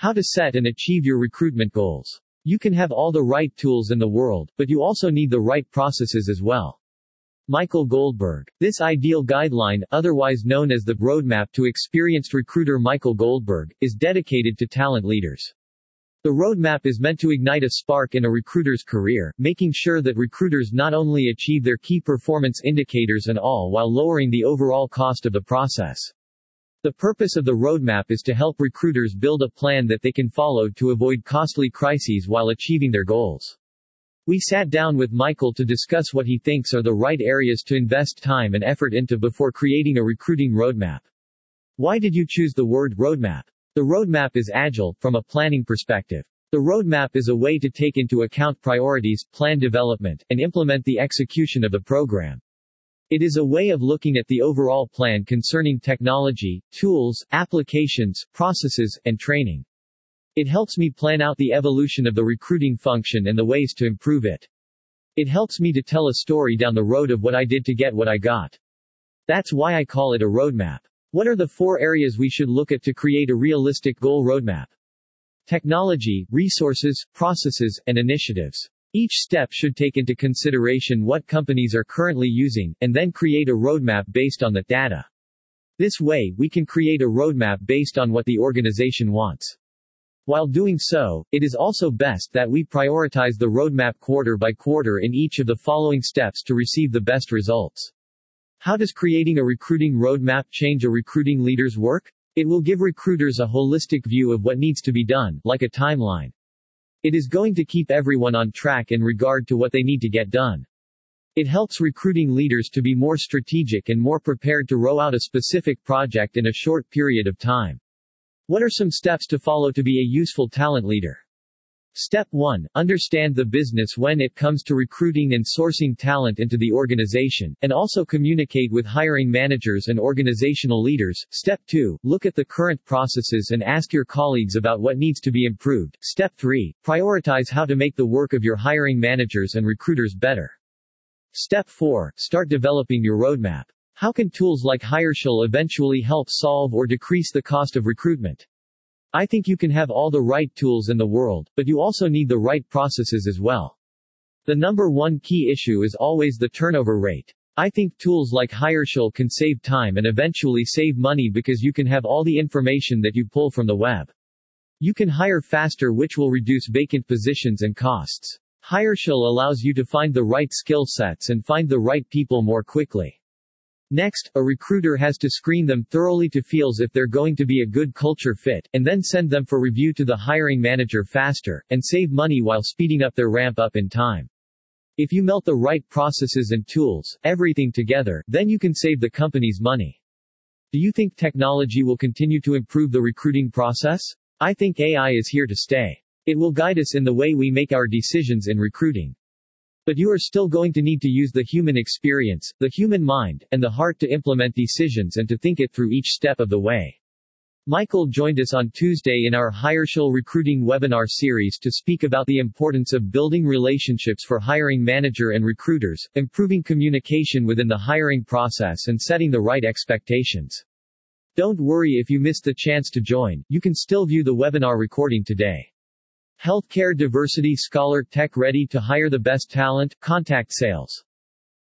How to set and achieve your recruitment goals. You can have all the right tools in the world, but you also need the right processes as well. Michael Goldberg. This ideal guideline, otherwise known as the Roadmap to Experienced Recruiter Michael Goldberg, is dedicated to talent leaders. The roadmap is meant to ignite a spark in a recruiter's career, making sure that recruiters not only achieve their key performance indicators and all while lowering the overall cost of the process. The purpose of the roadmap is to help recruiters build a plan that they can follow to avoid costly crises while achieving their goals. We sat down with Michael to discuss what he thinks are the right areas to invest time and effort into before creating a recruiting roadmap. Why did you choose the word roadmap? The roadmap is agile, from a planning perspective. The roadmap is a way to take into account priorities, plan development, and implement the execution of the program. It is a way of looking at the overall plan concerning technology, tools, applications, processes, and training. It helps me plan out the evolution of the recruiting function and the ways to improve it. It helps me to tell a story down the road of what I did to get what I got. That's why I call it a roadmap. What are the 4 areas we should look at to create a realistic goal roadmap? Technology, resources, processes, and initiatives. Each step should take into consideration what companies are currently using, and then create a roadmap based on that data. This way, we can create a roadmap based on what the organization wants. While doing so, it is also best that we prioritize the roadmap quarter by quarter in each of the following steps to receive the best results. How does creating a recruiting roadmap change a recruiting leader's work? It will give recruiters a holistic view of what needs to be done, like a timeline. It is going to keep everyone on track in regard to what they need to get done. It helps recruiting leaders to be more strategic and more prepared to roll out a specific project in a short period of time. What are some steps to follow to be a useful talent leader? Step 1. Understand the business when it comes to recruiting and sourcing talent into the organization, and also communicate with hiring managers and organizational leaders. Step 2. Look at the current processes and ask your colleagues about what needs to be improved. Step 3. Prioritize how to make the work of your hiring managers and recruiters better. Step 4. Start developing your roadmap. How can tools like HireShell eventually help solve or decrease the cost of recruitment? I think you can have all the right tools in the world, but you also need the right processes as well. The number 1 key issue is always the turnover rate. I think tools like HireShell can save time and eventually save money because you can have all the information that you pull from the web. You can hire faster, which will reduce vacant positions and costs. HireShell allows you to find the right skill sets and find the right people more quickly. Next, a recruiter has to screen them thoroughly to feel if they're going to be a good culture fit, and then send them for review to the hiring manager faster, and save money while speeding up their ramp up in time. If you melt the right processes and tools, everything together, then you can save the company's money. Do you think technology will continue to improve the recruiting process? I think AI is here to stay. It will guide us in the way we make our decisions in recruiting. But you are still going to need to use the human experience, the human mind, and the heart to implement decisions and to think it through each step of the way. Michael joined us on Tuesday in our HireShell recruiting webinar series to speak about the importance of building relationships for hiring manager and recruiters, improving communication within the hiring process and setting the right expectations. Don't worry if you missed the chance to join, you can still view the webinar recording today. Healthcare Diversity Scholar Tech ready to hire the best talent? Contact sales.